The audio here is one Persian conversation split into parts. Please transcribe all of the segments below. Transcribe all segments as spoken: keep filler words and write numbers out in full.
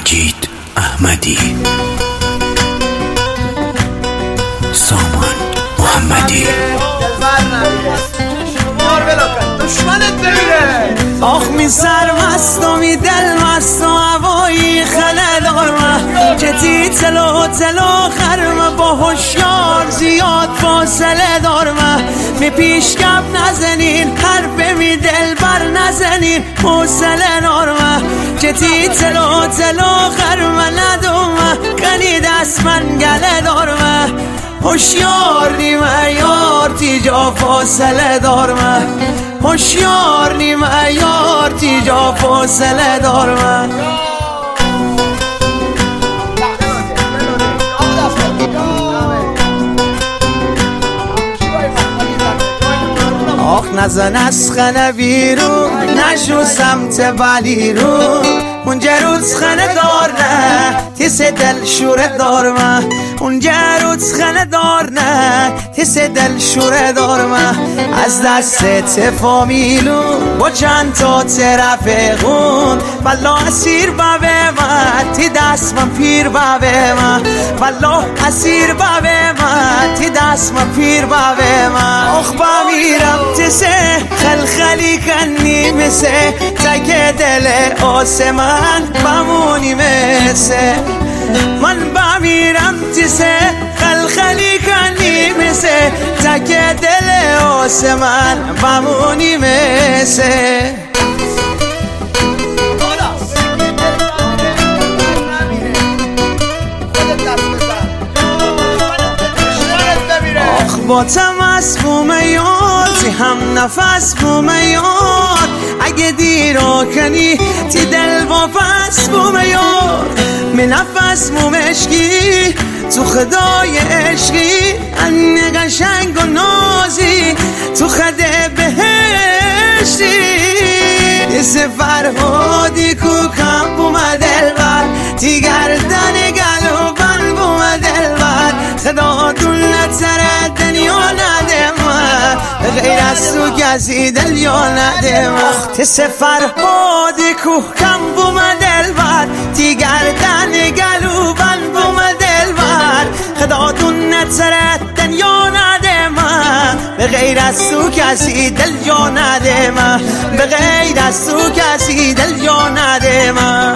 مجید احمدی، سامان محمدی. آخ می سرمست و می دل مست و هوایی خله دارم که تی تلو تلو خرم با هوشیار زیاد فاصله دارم. می پیشکم نزنین حرف می دل بر نزنین حوصله دارم که تی تلو تلو خرم ندوم کنی دست من گله دارم. هوشیار نیمه یار تیجا فاصله دارم، هوشیار نیمه یار تیجا فاصله دارم. آخ نزن از خانه بیرون نشو سمت بلی رو اونجا روز خانه دار نه تیس دل شوره دار من اونجا روز خانه دار نه تیس دل شوره دار من از دست تفامیلو با چند تا ترافقون والله اسیر بابه من تی دست من پیر بابه من والله اسیر بابه من تی دست من پیر بابه من. آخ بمیرم تسه خلخلی کنی مثه تک دل آسمان بمونی مثه من بمیرم تسه خلخلی کنی مثه تک دل آسمان بمونی مثه. با تمس بومیاد تی هم نفس بومیاد اگه دیرا کنی تی دل واپس بومیاد می نفس بومشکی تو خدای عشقی ان قشنگ و نازی تو خده بهشتی یه سفر هادی کوکم بومه دلبر تی گردن گلو بن بومه دلبر خدا دول نتره دنیا نده من غیر از تو کسی دل یا نده من تی سفر هادی کوکم بومه دلبر تی گردن گلو بن بومه دلبر خدا دول نتره دنیا نده من به غیر از تو کسی دل یا نده من به غیر از تو کسی دل یا نده من.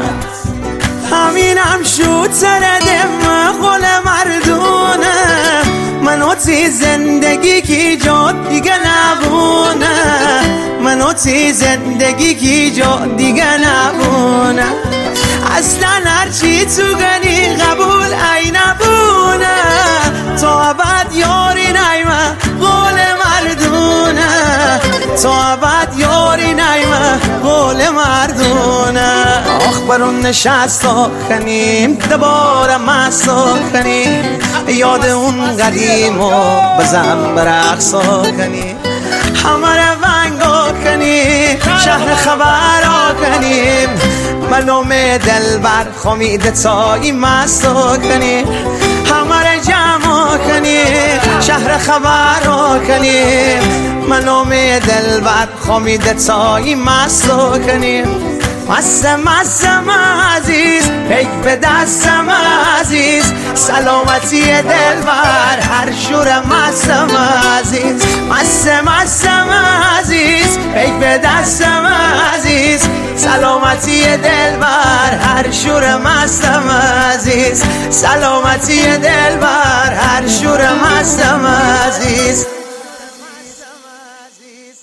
همینم شد سرده من قول مردونه منو تی زندگی کی جا دیگه نبونه منو تی زندگی کی جا دیگه نبونه اصلا هرچی تو گنی قبول ای نبونه تا ابد یاری نیمه قول مردونه تا ابد یاری نیمه قول مردونه. آخ برون نشستا کنیم دوباره مستا کنیم یاد اون قدیم و بزن برقصا کنیم همه رونگا کنیم شهر خبرا کنیم ملوم دل بر خمید تایی مستا کنیم همه جمع کنیم شهر خبرا کنیم ملوم دل بر خمید تایی مستا کنیم مستم مستم عزیز پیک به دستم عزیز سلامتی دل بر هر شور مستم عزیز مستم مستم عزیز پیک به دستم عزیز سلامتی دل بر هر شور مستم عزیز سلامتی دل بر